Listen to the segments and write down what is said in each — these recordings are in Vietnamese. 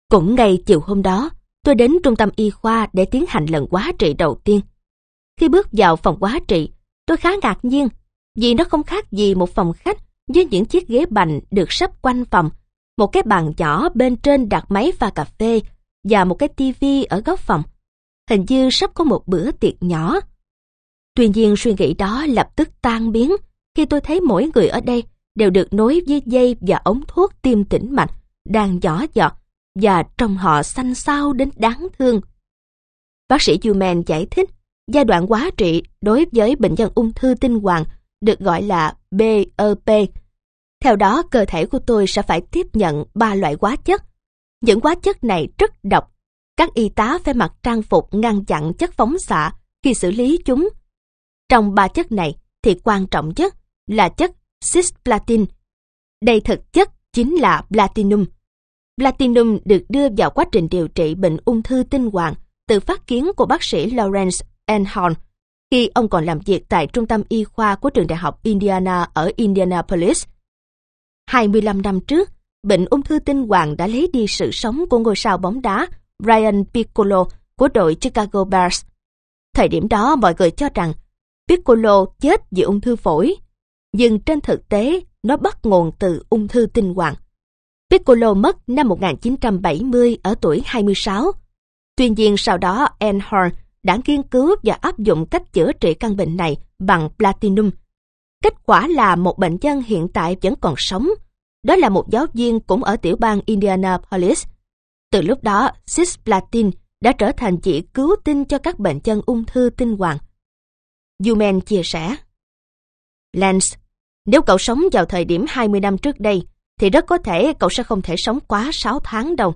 Cũng ngay chiều hôm đó, tôi đến trung tâm y khoa để tiến hành lần hóa trị đầu tiên. Khi bước vào phòng hóa trị, tôi khá ngạc nhiên vì nó không khác gì một phòng khách với những chiếc ghế bành được sắp quanh phòng, một cái bàn nhỏ bên trên đặt máy pha cà phê và một cái tivi ở góc phòng. Hình như sắp có một bữa tiệc nhỏ. Tuy nhiên suy nghĩ đó lập tức tan biến khi tôi thấy mỗi người ở đây đều được nối với dây và ống thuốc tim tĩnh mạch đang nhỏ giọt và trông họ xanh xao đến đáng thương. Bác sĩ Newman giải thích giai đoạn hóa trị đối với bệnh nhân ung thư tinh hoàn được gọi là BEP. Theo đó, cơ thể của tôi sẽ phải tiếp nhận 3 loại hóa chất. Những hóa chất này rất độc. Các y tá phải mặc trang phục ngăn chặn chất phóng xạ khi xử lý chúng. Trong 3 chất này thì quan trọng nhất là chất cisplatin. Đây thực chất chính là platinum. Platinum được đưa vào quá trình điều trị bệnh ung thư tinh hoàn từ phát kiến của bác sĩ Lawrence Einhorn khi ông còn làm việc tại trung tâm y khoa của trường đại học Indiana ở Indianapolis. 25 năm trước, bệnh ung thư tinh hoàn đã lấy đi sự sống của ngôi sao bóng đá Brian Piccolo của đội Chicago Bears. Thời điểm đó mọi người cho rằng Piccolo chết vì ung thư phổi, nhưng trên thực tế nó bắt nguồn từ ung thư tinh hoàn. Piccolo mất năm 1970 ở tuổi 26. Tuy nhiên sau đó Einhorn đã nghiên cứu và áp dụng cách chữa trị căn bệnh này bằng platinum. Kết quả là một bệnh nhân hiện tại vẫn còn sống. Đó là một giáo viên cũng ở tiểu bang Indianapolis. Từ lúc đó, cisplatin đã trở thành chỉ cứu tinh cho các bệnh nhân ung thư tinh hoàn. Newman chia sẻ: Lance, nếu cậu sống vào thời điểm 20 năm trước đây, thì rất có thể cậu sẽ không thể sống quá 6 tháng đâu.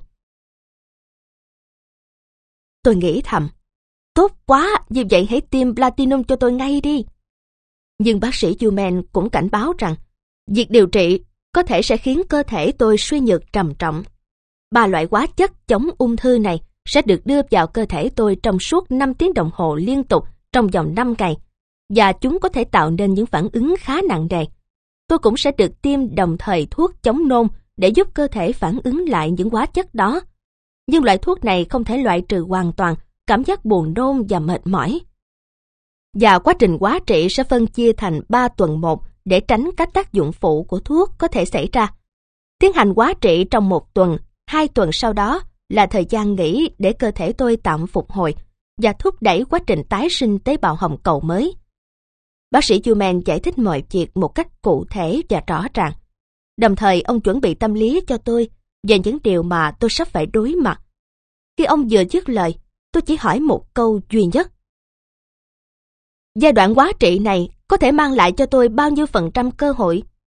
Tôi nghĩ thầm, tốt quá, như vậy hãy tiêm platinum cho tôi ngay đi. Nhưng bác sĩ Newman cũng cảnh báo rằng, việc điều trị có thể sẽ khiến cơ thể tôi suy nhược trầm trọng. 3 loại hóa chất chống ung thư này sẽ được đưa vào cơ thể tôi trong suốt 5 tiếng đồng hồ liên tục trong vòng 5 ngày, và chúng có thể tạo nên những phản ứng khá nặng nề. Tôi cũng sẽ được tiêm đồng thời thuốc chống nôn để giúp cơ thể phản ứng lại những hóa chất đó. Nhưng loại thuốc này không thể loại trừ hoàn toàn cảm giác buồn nôn và mệt mỏi. Và quá trình hóa trị sẽ phân chia thành 3 tuần một để tránh các tác dụng phụ của thuốc có thể xảy ra. Tiến hành hóa trị trong 1 tuần, 2 tuần sau đó là thời gian nghỉ để cơ thể tôi tạm phục hồi và thúc đẩy quá trình tái sinh tế bào hồng cầu mới. Bác sĩ Newman giải thích mọi việc một cách cụ thể và rõ ràng. Đồng thời ông chuẩn bị tâm lý cho tôi về những điều mà tôi sắp phải đối mặt. Khi ông vừa dứt lời, tôi chỉ hỏi một câu duy nhất. Giai đoạn hóa trị này có thể mang lại cho tôi bao nhiêu % cơ hội?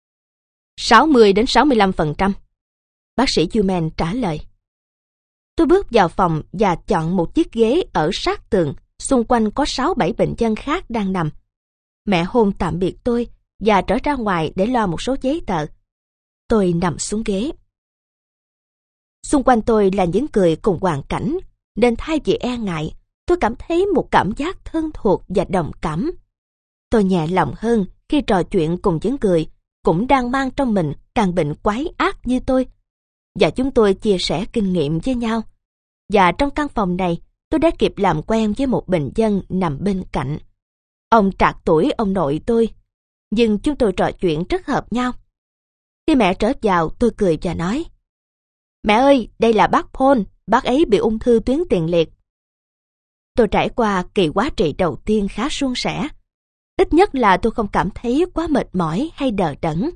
60 đến 65%. Bác sĩ Newman trả lời. Tôi bước vào phòng và chọn một chiếc ghế ở sát tường, xung quanh có 6-7 bệnh nhân khác đang nằm. Mẹ hôn tạm biệt tôi và trở ra ngoài để lo một số giấy tờ. Tôi nằm xuống ghế. Xung quanh tôi là những người cùng hoàn cảnh, nên thay vì e ngại, tôi cảm thấy một cảm giác thân thuộc và đồng cảm. Tôi nhẹ lòng hơn khi trò chuyện cùng những người cũng đang mang trong mình căn bệnh quái ác như tôi. Và chúng tôi chia sẻ kinh nghiệm với nhau. Và trong căn phòng này, tôi đã kịp làm quen với một bệnh nhân nằm bên cạnh. Ông trạc tuổi ông nội tôi, nhưng chúng tôi trò chuyện rất hợp nhau. Khi mẹ trở vào, tôi cười và nói, Mẹ ơi, đây là bác Paul, bác ấy bị ung thư tuyến tiền liệt. Tôi trải qua kỳ hóa trị đầu tiên khá suôn sẻ. Ít nhất là tôi không cảm thấy quá mệt mỏi hay đờ đẫn.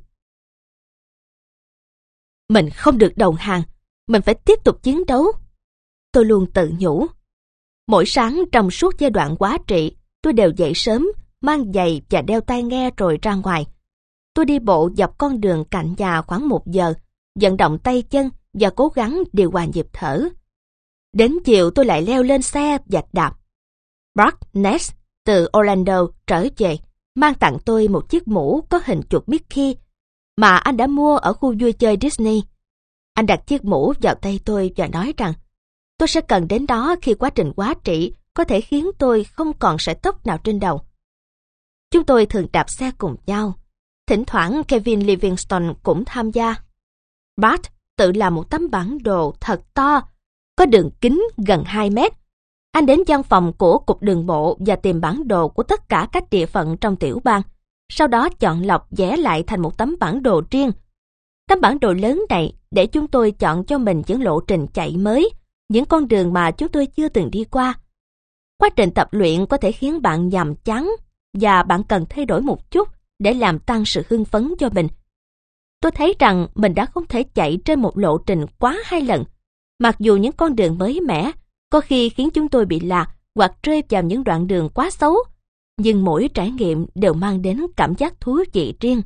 Mình không được đầu hàng, mình phải tiếp tục chiến đấu. Tôi luôn tự nhủ. Mỗi sáng trong suốt giai đoạn hóa trị, tôi đều dậy sớm, mang giày và đeo tai nghe rồi ra ngoài. Tôi đi bộ dọc con đường cạnh nhà khoảng 1 giờ, vận động tay chân và cố gắng điều hòa nhịp thở. Đến chiều tôi lại leo lên xe và đạp. Mark Ness từ Orlando trở về, mang tặng tôi một chiếc mũ có hình chuột Mickey mà anh đã mua ở khu vui chơi Disney. Anh đặt chiếc mũ vào tay tôi và nói rằng tôi sẽ cần đến đó khi quá trình hóa trị có thể khiến tôi không còn sợi tóc nào trên đầu. Chúng tôi thường đạp xe cùng nhau. Thỉnh thoảng Kevin Livingstone cũng tham gia. Bart tự làm một tấm bản đồ thật to, có đường kính gần 2 mét. Anh đến văn phòng của Cục Đường bộ và tìm bản đồ của tất cả các địa phận trong tiểu bang. Sau đó chọn lọc vẽ lại thành một tấm bản đồ riêng. Tấm bản đồ lớn này để chúng tôi chọn cho mình những lộ trình chạy mới, những con đường mà chúng tôi chưa từng đi qua. Quá trình tập luyện có thể khiến bạn nhàm chán và bạn cần thay đổi một chút để làm tăng sự hưng phấn cho mình. Tôi thấy rằng mình đã không thể chạy trên một lộ trình quá 2 lần, mặc dù những con đường mới mẻ có khi khiến chúng tôi bị lạc hoặc rơi vào những đoạn đường quá xấu, nhưng mỗi trải nghiệm đều mang đến cảm giác thú vị riêng.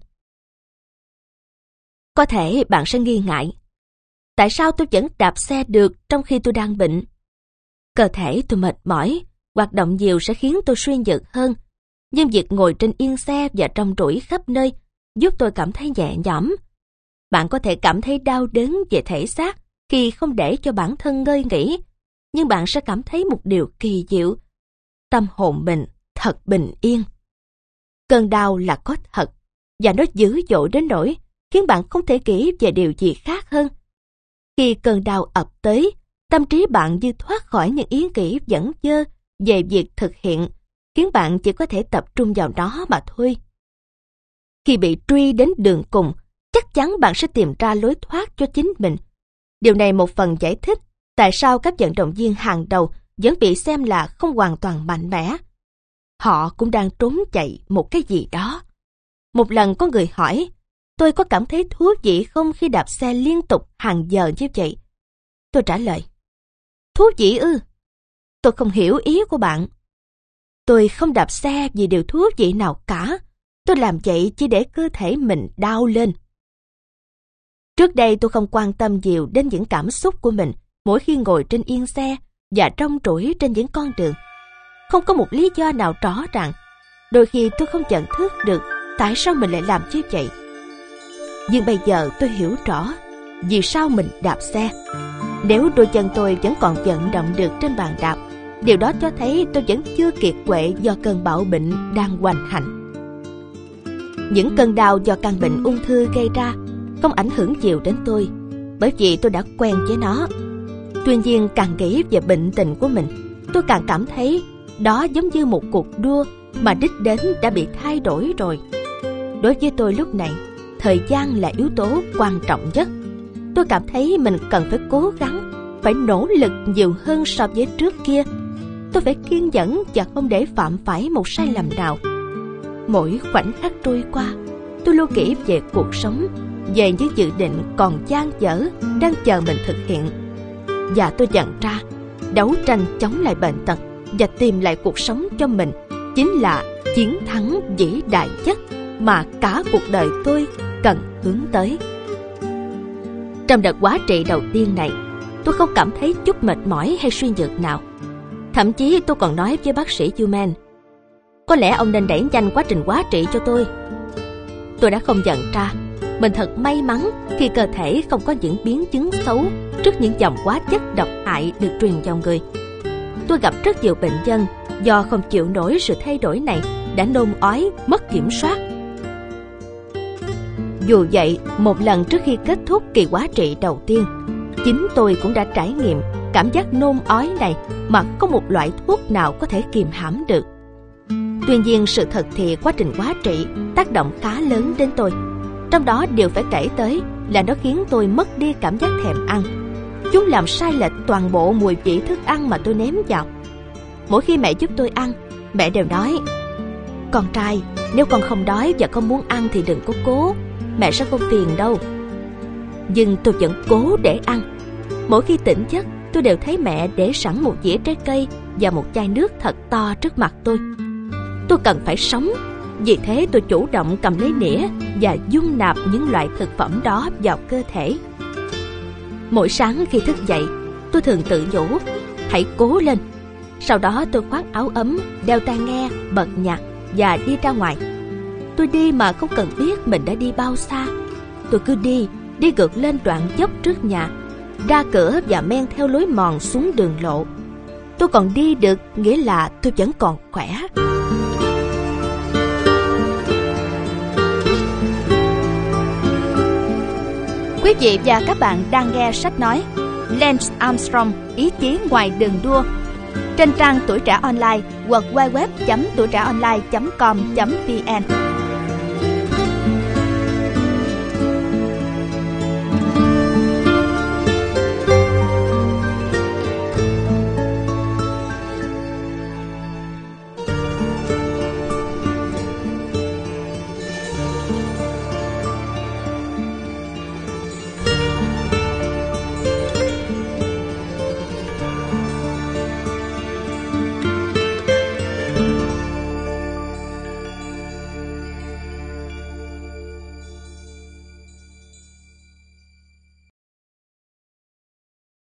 Có thể bạn sẽ nghi ngại, tại sao tôi vẫn đạp xe được trong khi tôi đang bệnh? Cơ thể tôi mệt mỏi, hoạt động nhiều sẽ khiến tôi suy nhược hơn, nhưng việc ngồi trên yên xe và trông rủi khắp nơi giúp tôi cảm thấy nhẹ nhõm. Bạn có thể cảm thấy đau đớn về thể xác khi không để cho bản thân ngơi nghỉ, nhưng bạn sẽ cảm thấy một điều kỳ diệu. Tâm hồn mình thật bình yên. Cơn đau là có thật, và nó dữ dội đến nỗi khiến bạn không thể nghĩ về điều gì khác hơn. Khi cơn đau ập tới, tâm trí bạn như thoát khỏi những ý nghĩ dẫn dơ về việc thực hiện, khiến bạn chỉ có thể tập trung vào nó mà thôi. Khi bị truy đến đường cùng, chắc chắn bạn sẽ tìm ra lối thoát cho chính mình. Điều này một phần giải thích tại sao các vận động viên hàng đầu vẫn bị xem là không hoàn toàn mạnh mẽ. Họ cũng đang trốn chạy một cái gì đó. Một lần có người hỏi, tôi có cảm thấy thú vị không khi đạp xe liên tục hàng giờ như vậy? Tôi trả lời, thú vị ư? Tôi không hiểu ý của bạn. Tôi không đạp xe vì điều thú vị nào cả. Tôi làm vậy chỉ để cơ thể mình đau lên. Trước đây tôi không quan tâm nhiều đến những cảm xúc của mình mỗi khi ngồi trên yên xe và trông trũi trên những con đường. Không có một lý do nào rõ ràng. Đôi khi tôi không nhận thức được tại sao mình lại làm như vậy. Nhưng bây giờ tôi hiểu rõ vì sao mình đạp xe. Nếu đôi chân tôi vẫn còn vận động được trên bàn đạp, điều đó cho thấy tôi vẫn chưa kiệt quệ do cơn bạo bệnh đang hoành hành. Những cơn đau do căn bệnh ung thư gây ra không ảnh hưởng nhiều đến tôi, bởi vì tôi đã quen với nó. Tuy nhiên, càng nghĩ về bệnh tình của mình, tôi càng cảm thấy đó giống như một cuộc đua mà đích đến đã bị thay đổi rồi. Đối với tôi lúc này, thời gian là yếu tố quan trọng nhất. Tôi cảm thấy mình cần phải cố gắng, phải nỗ lực nhiều hơn so với trước kia. Tôi phải kiên nhẫn và không để phạm phải một sai lầm nào. Mỗi khoảnh khắc trôi qua, tôi luôn nghĩ về cuộc sống, về những dự định còn dang dở đang chờ mình thực hiện. Và tôi nhận ra, đấu tranh chống lại bệnh tật và tìm lại cuộc sống cho mình chính là chiến thắng vĩ đại nhất mà cả cuộc đời tôi cần hướng tới. Trong đợt hóa trị đầu tiên này, tôi không cảm thấy chút mệt mỏi hay suy nhược nào. Thậm chí tôi còn nói với bác sĩ Human, có lẽ ông nên đẩy nhanh quá trình hóa trị cho tôi. Tôi đã không nhận ra mình thật may mắn khi cơ thể không có những biến chứng xấu trước những dòng hóa chất độc hại được truyền vào người. Tôi gặp rất nhiều bệnh nhân do không chịu nổi sự thay đổi này đã nôn ói, mất kiểm soát. Dù vậy, một lần trước khi kết thúc kỳ hóa trị đầu tiên, chính tôi cũng đã trải nghiệm cảm giác nôn ói này mà không một loại thuốc nào có thể kìm hãm được. Tuy nhiên, sự thật thì quá trình hóa trị tác động khá lớn đến tôi. Trong đó điều phải kể tới là nó khiến tôi mất đi cảm giác thèm ăn. Chúng làm sai lệch toàn bộ mùi vị thức ăn mà tôi nếm vào. Mỗi khi mẹ giúp tôi ăn, mẹ đều nói, con trai, nếu con không đói và con muốn ăn thì đừng có cố, mẹ sẽ không phiền đâu. Nhưng tôi vẫn cố để ăn. Mỗi khi tỉnh giấc, tôi đều thấy mẹ để sẵn một dĩa trái cây và một chai nước thật to trước mặt tôi. Tôi cần phải sống, vì thế tôi chủ động cầm lấy nĩa và dung nạp những loại thực phẩm đó vào cơ thể. Mỗi sáng khi thức dậy, tôi thường tự nhủ, hãy cố lên. Sau đó tôi khoác áo ấm, đeo tai nghe, bật nhạc và đi ra ngoài. Tôi đi mà không cần biết mình đã đi bao xa. Tôi cứ đi ngược lên đoạn dốc trước nhà, ra cửa và men theo lối mòn xuống đường lộ. Tôi còn đi được, nghĩa là tôi vẫn còn khỏe. Quý vị và các bạn đang nghe sách nói Lance Armstrong, ý chí ngoài đường đua trên trang Tuổi Trẻ Online hoặc www.tuitraonline.com.vn.